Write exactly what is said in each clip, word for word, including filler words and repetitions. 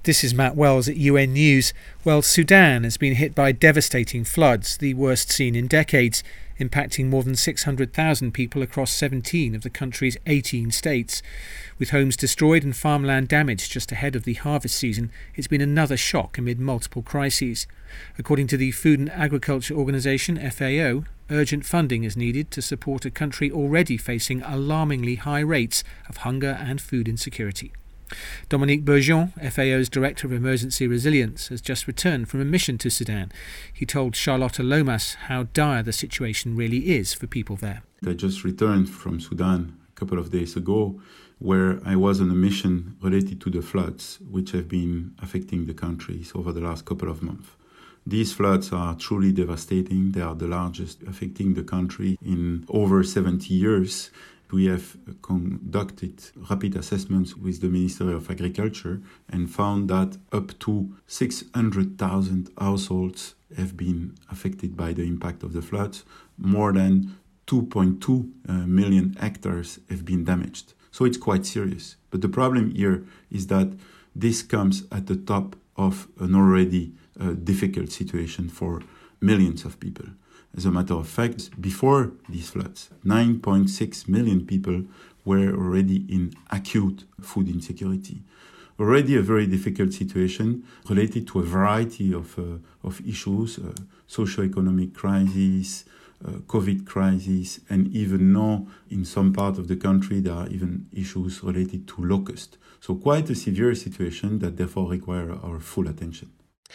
This is Matt Wells at U N News. Well, Sudan has been hit by devastating floods, the worst seen in decades, impacting more than six hundred thousand people across seventeen of the country's eighteen states. With homes destroyed and farmland damaged just ahead of the harvest season, it's been another shock amid multiple crises. According to the Food and Agriculture Organization, F A O, urgent funding is needed to support a country already facing alarmingly high rates of hunger and food insecurity. Dominique Bourgeon, F A O's Director of Emergency Resilience, has just returned from a mission to Sudan. He told Charlotte Lomas how dire the situation really is for people there. I just returned from Sudan a couple of days ago, where I was on a mission related to the floods, which have been affecting the countries over the last couple of months. These floods are truly devastating. They are the largest affecting the country in over seventy years. We have conducted rapid assessments with the Ministry of Agriculture and found that up to six hundred thousand households have been affected by the impact of the floods. More than two point two uh, million hectares have been damaged. So it's quite serious. But the problem here is that this comes at the top of an already uh, difficult situation for millions of people. As a matter of fact, before these floods, nine point six million people were already in acute food insecurity. Already a very difficult situation related to a variety of, uh, of issues, uh, socio-economic crises, uh, COVID crisis, and even now in some part of the country there are even issues related to locusts. So quite a severe situation that therefore require our full attention.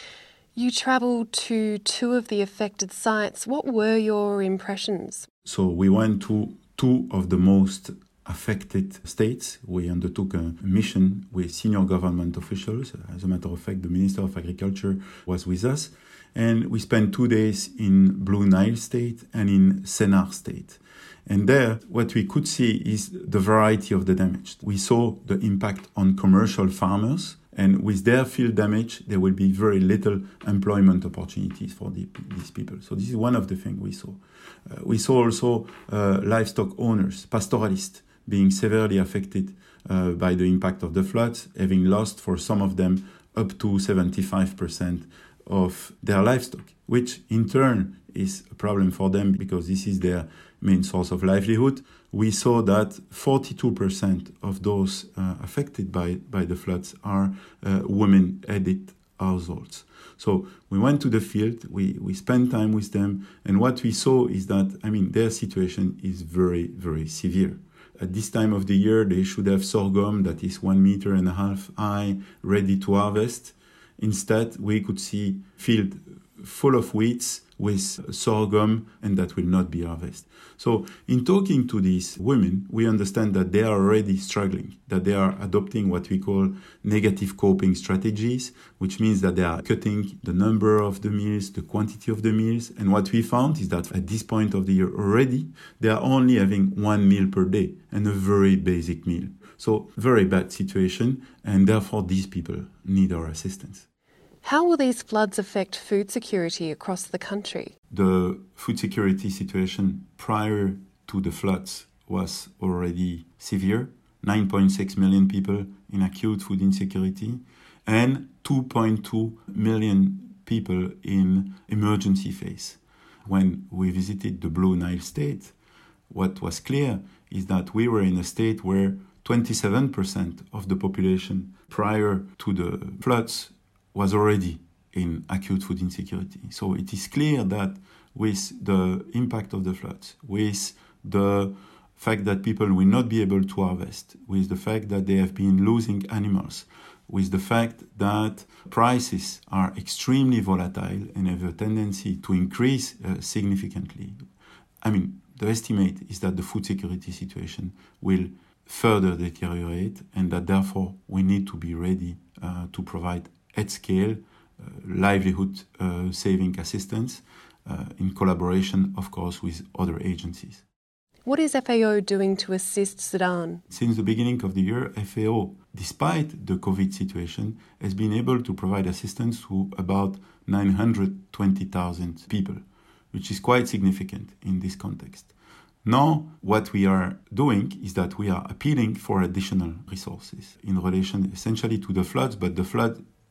You travelled to two of the affected sites. What were your impressions? So we went to two of the most affected states. We undertook a mission with senior government officials. As a matter of fact, the Minister of Agriculture was with us. And we spent two days in Blue Nile State and in Sennar State. And there, what we could see is the variety of the damage. We saw the impact on commercial farmers. And with their field damage, there will be very little employment opportunities for the, these people. So this is one of the things we saw. Uh, we saw also uh, livestock owners, pastoralists, being severely affected uh, by the impact of the floods, having lost for some of them up to seventy-five percent of their livestock, which in turn is a problem for them because this is their main source of livelihood. We saw that forty-two percent of those uh, affected by, by the floods are uh, women-headed households. So we went to the field, we, we spent time with them, and what we saw is that, I mean, their situation is very, very severe. At this time of the year, they should have sorghum that is one meter and a half high, ready to harvest. Instead, we could see field full of weeds with sorghum, and that will not be harvested. So in talking to these women, we understand that they are already struggling, that they are adopting what we call negative coping strategies, which means that they are cutting the number of the meals, the quantity of the meals. And what we found is that at this point of the year already, they are only having one meal per day and a very basic meal. So very bad situation, and therefore these people need our assistance. How will these floods affect food security across the country? The food security situation prior to the floods was already severe. nine point six million people in acute food insecurity and two point two million people in emergency phase. When we visited the Blue Nile State, what was clear is that we were in a state where twenty-seven percent of the population prior to the floods was already in acute food insecurity. So it is clear that with the impact of the floods, with the fact that people will not be able to harvest, with the fact that they have been losing animals, with the fact that prices are extremely volatile and have a tendency to increase uh, significantly. I mean, the estimate is that the food security situation will further deteriorate and that therefore we need to be ready uh, to provide at scale, uh, livelihood uh, saving assistance uh, in collaboration, of course, with other agencies. What is F A O doing to assist Sudan? Since the beginning of the year, F A O, despite the COVID situation, has been able to provide assistance to about nine hundred twenty thousand people, which is quite significant in this context. Now, what we are doing is that we are appealing for additional resources in relation essentially to the floods, but the flood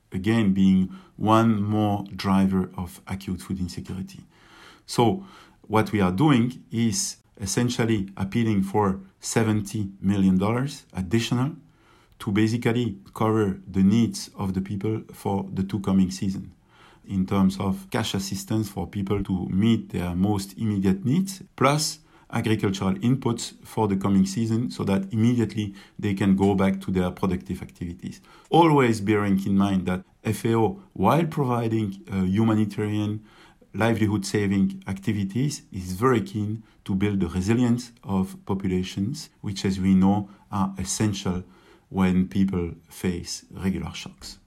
again being one more driver of acute food insecurity. So what we are doing is essentially appealing for seventy million dollars additional to basically cover the needs of the people for the two coming seasons, in terms of cash assistance for people to meet their most immediate needs, plus agricultural inputs for the coming season so that immediately they can go back to their productive activities. Always bearing in mind that F A O, while providing uh, humanitarian, livelihood-saving activities, is very keen to build the resilience of populations, which, as we know, are essential when people face regular shocks.